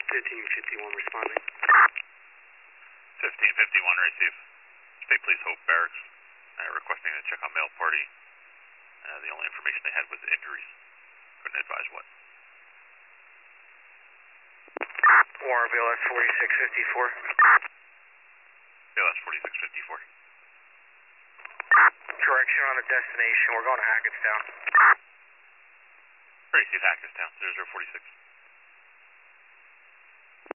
1551 responding. 1551, receive. State Police Hope Barracks, requesting a check on male party. The only information they had was injuries. Couldn't advise what. BLS 4654. BLS 4654. Correction on the destination, we're going to Hackettstown. Receive Hackettstown, 0046.